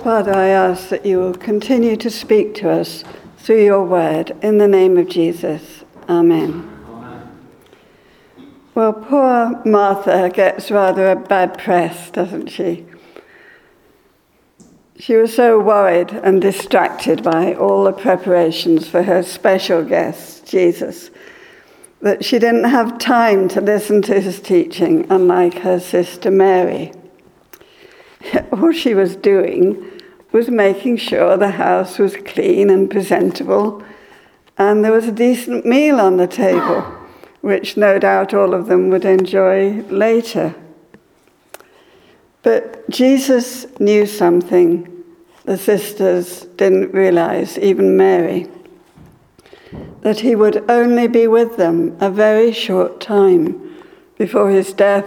Father, I ask that you will continue to speak to us through your word, in the name of Jesus. Amen. Well, poor Martha gets rather a bad press, doesn't she? She was so worried and distracted by all the preparations for her special guest, Jesus, that she didn't have time to listen to his teaching, unlike her sister Mary. All she was doing was making sure the house was clean and presentable, and there was a decent meal on the table, which no doubt all of them would enjoy later. But Jesus knew something the sisters didn't realize, even Mary, that he would only be with them a very short time before his death,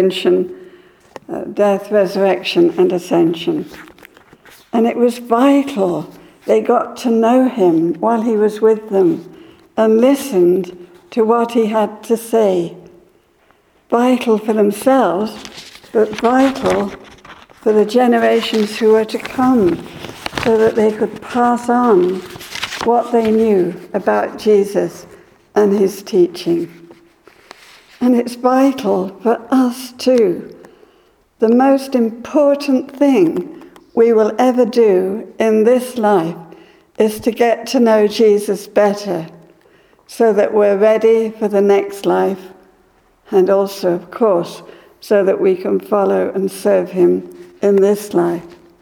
resurrection, and ascension. And it was vital they got to know him while he was with them and listened to what he had to say. Vital for themselves, but vital for the generations who were to come, so that they could pass on what they knew about Jesus and his teaching. And it's vital for us too. The most important thing we will ever do in this life is to get to know Jesus better, so that we're ready for the next life, and also, of course, so that we can follow and serve him in this life.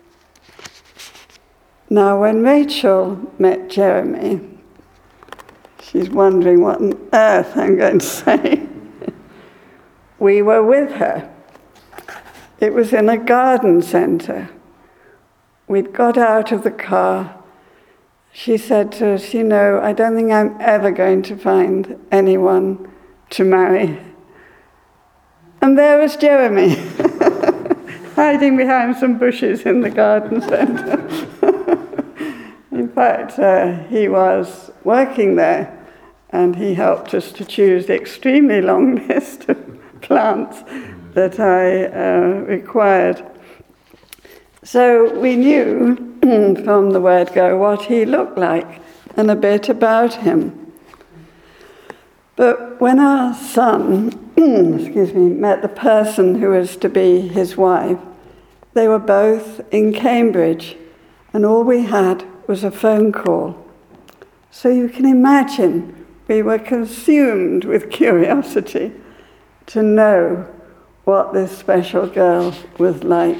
Now, when Rachel met Jeremy, she's wondering what on earth I'm going to say. We were with her. It was in a garden centre. We'd got out of the car. She said to us, I don't think I'm ever going to find anyone to marry. And there was Jeremy, hiding behind some bushes in the garden centre. In fact, he was working there, and he helped us to choose the extremely long list of plants that I required. So we knew from the word go what he looked like and a bit about him. But when our son met the person who was to be his wife, they were both in Cambridge, and all we had was a phone call. So you can imagine we were consumed with curiosity to know what this special girl was like.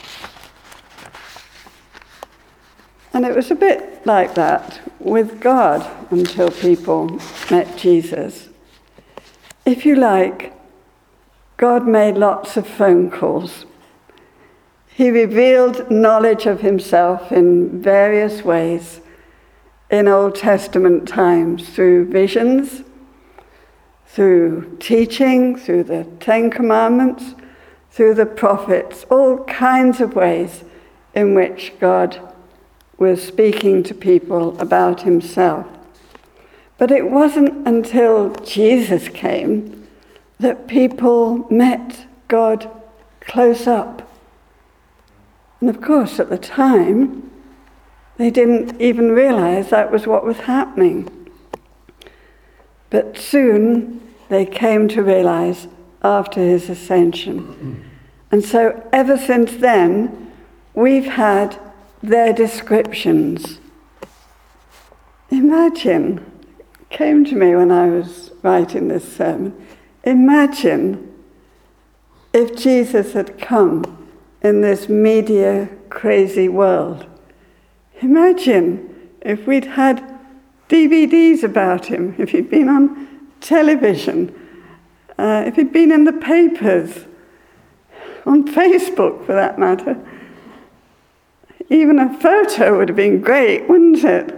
And it was a bit like that with God until people met Jesus. If you like, God made lots of phone calls. He revealed knowledge of himself in various ways in Old Testament times, through visions, through teaching, through the Ten Commandments, through the prophets, all kinds of ways in which God was speaking to people about himself. But it wasn't until Jesus came that people met God close up. And of course, at the time, they didn't even realize that was what was happening. But soon they came to realize after his ascension. And so ever since then, we've had their descriptions. Imagine, came to me when I was writing this sermon, imagine if Jesus had come in this media crazy world. Imagine if we'd had DVDs about him, if he'd been on television, if he'd been in the papers, on Facebook for that matter. Even a photo would have been great, wouldn't it?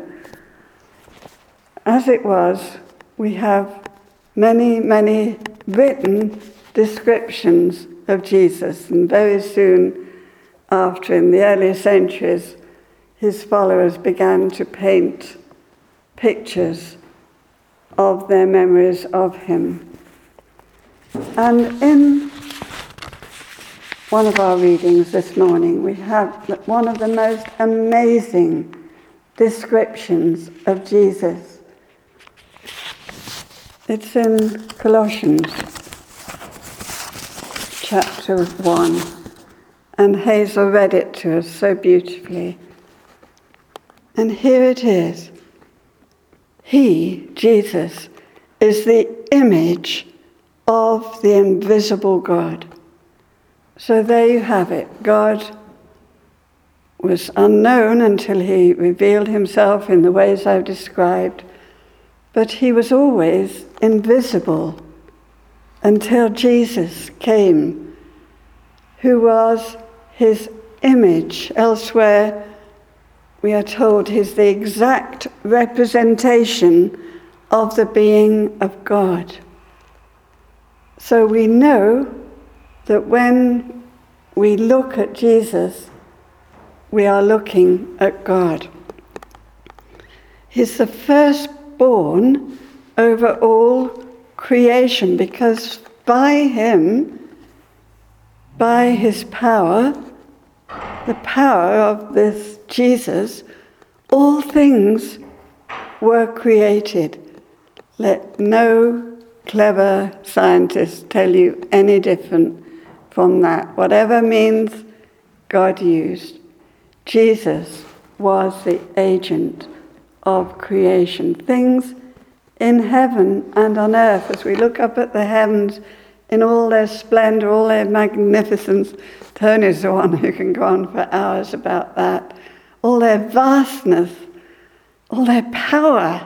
As it was, we have many, many written descriptions of Jesus, and very soon after, in the early centuries, his followers began to paint pictures of their memories of him. And in one of our readings this morning, we have one of the most amazing descriptions of Jesus. It's in Colossians chapter 1, and Hazel read it to us so beautifully. And here it is. He, Jesus, is the image of the invisible God. So there you have it. God was unknown until he revealed himself in the ways I've described, but he was always invisible until Jesus came, who was his image. Elsewhere, we are told he's the exact representation of the being of God. So we know that when we look at Jesus, we are looking at God. He's the firstborn over all creation, because by him, by his power, the power of this Jesus, all things were created. Let no clever scientist tell you any different from that. Whatever means God used, Jesus was the agent of creation. Things in heaven and on earth, as we look up at the heavens in all their splendor, all their magnificence. Tony's the one who can go on for hours about that. All their vastness, all their power.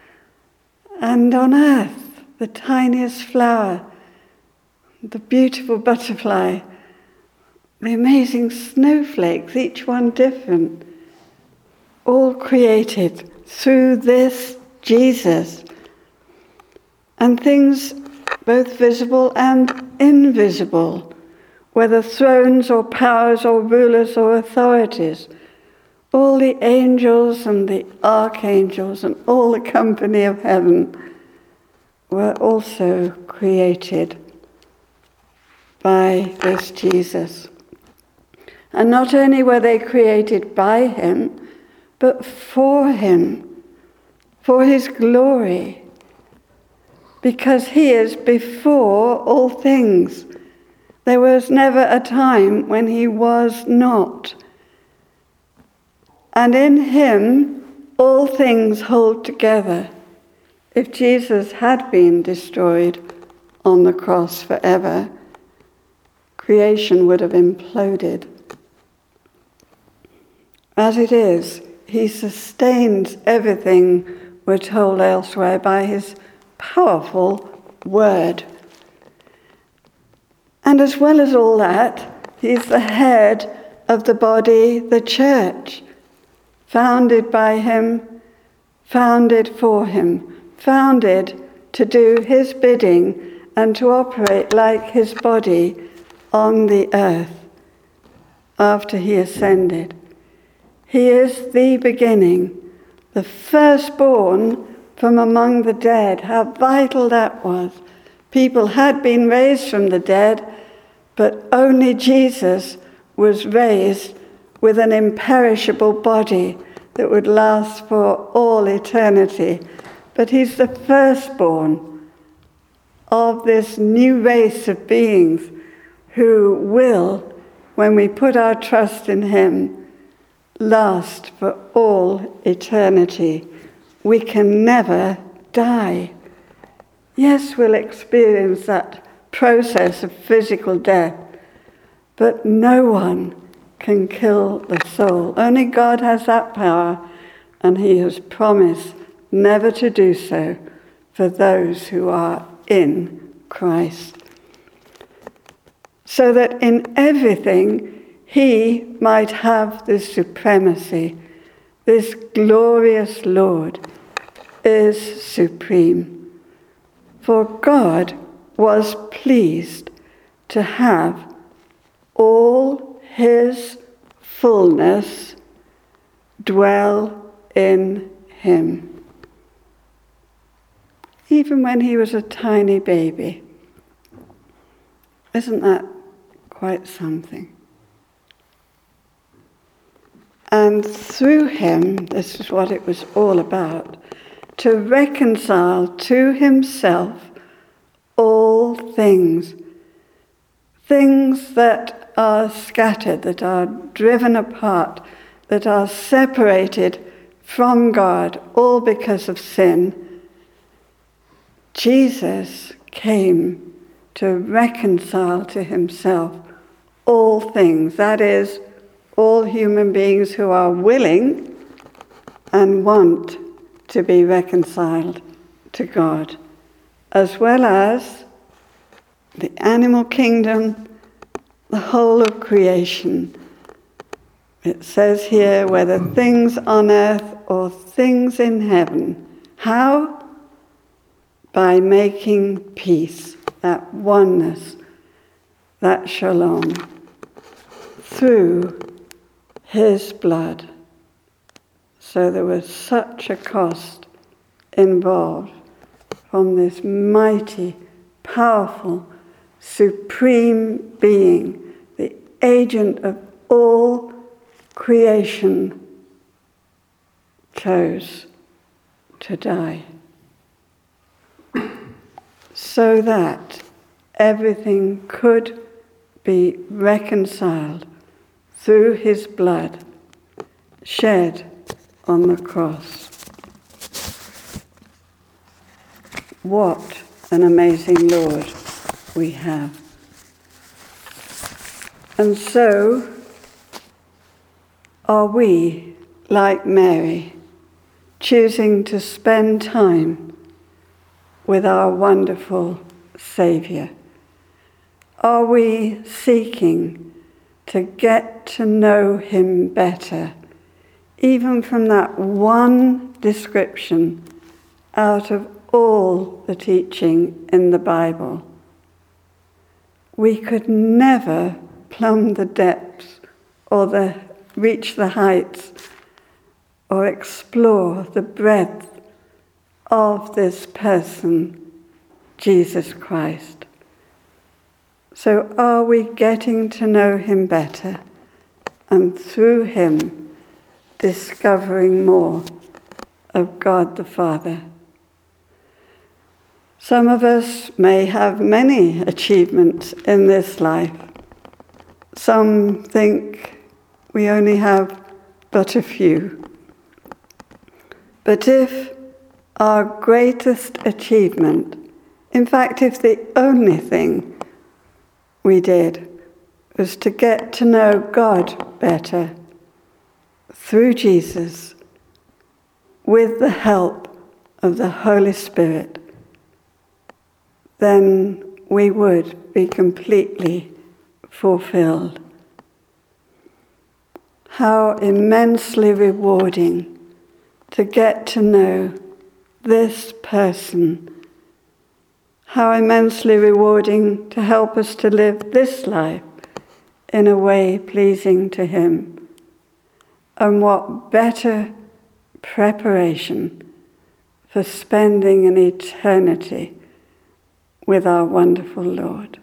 And on earth, the tiniest flower, the beautiful butterfly, the amazing snowflakes, each one different, all created through this Jesus. And things both visible and invisible, whether thrones or powers or rulers or authorities, all the angels and the archangels and all the company of heaven were also created by this Jesus. And not only were they created by him, but for him, for his glory, because he is before all things. There was never a time when he was not. And in him, all things hold together. If Jesus had been destroyed on the cross forever, creation would have imploded. As it is, he sustains everything, we're told elsewhere, by his powerful word. And as well as all that, he's the head of the body, the church, founded by him, founded for him, founded to do his bidding and to operate like his body on the earth after he ascended. He is the beginning, the firstborn from among the dead. How vital that was. People had been raised from the dead, but only Jesus was raised with an imperishable body that would last for all eternity. But he's the firstborn of this new race of beings who will, when we put our trust in him, last for all eternity. We can never die. Yes, we'll experience that process of physical death, but no one can kill the soul. Only God has that power, and he has promised never to do so for those who are in Christ. So that in everything he might have this supremacy. This glorious Lord is supreme. For God was pleased to have all his fullness dwell in him. Even when he was a tiny baby. Isn't that quite something. And through him, this is what it was all about, to reconcile to himself all things, things that are scattered, that are driven apart, that are separated from God, all because of sin. Jesus came to reconcile to himself all things, that is, all human beings who are willing and want to be reconciled to God, as well as the animal kingdom, the whole of creation. It says here, whether things on earth or things in heaven. How? By making peace, that oneness, that shalom, through his blood. So there was such a cost involved from this mighty, powerful, supreme being, the agent of all creation, chose to die so that everything could be reconciled through his blood shed on the cross. What an amazing Lord we have. And so are we, like Mary, choosing to spend time with our wonderful Saviour? Are we seeking to get to know him better, even from that one description out of all the teaching in the Bible? We could never plumb the depths or reach the heights or explore the breadth of this person, Jesus Christ. So are we getting to know him better, and through him discovering more of God the Father? Some of us may have many achievements in this life. Some think we only have but a few. But if our greatest achievement, in fact, if the only thing we did was to get to know God better through Jesus, with the help of the Holy Spirit, then we would be completely fulfilled. How immensely rewarding to get to know this person. How immensely rewarding to help us to live this life in a way pleasing to him. And what better preparation for spending an eternity with our wonderful Lord.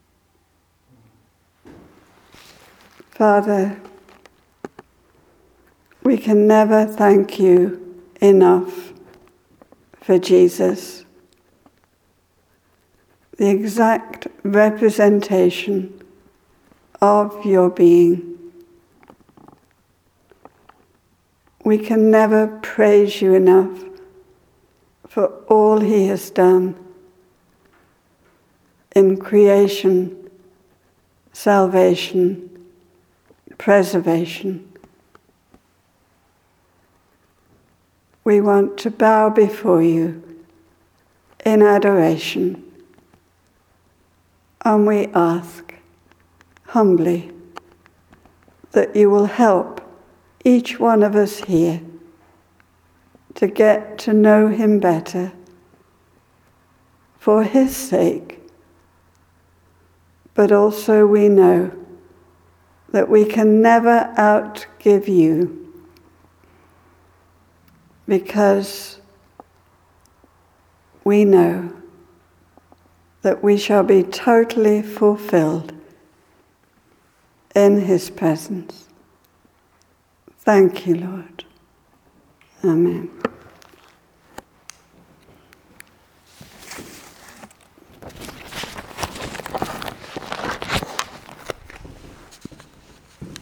Father, we can never thank you enough for Jesus, the exact representation of your being. We can never praise you enough for all he has done in creation, salvation, preservation. We want to bow before you in adoration, and we ask humbly that you will help each one of us here to get to know him better for his sake. But also we know that we can never outgive you, because we know that we shall be totally fulfilled in his presence. Thank you, Lord. Amen.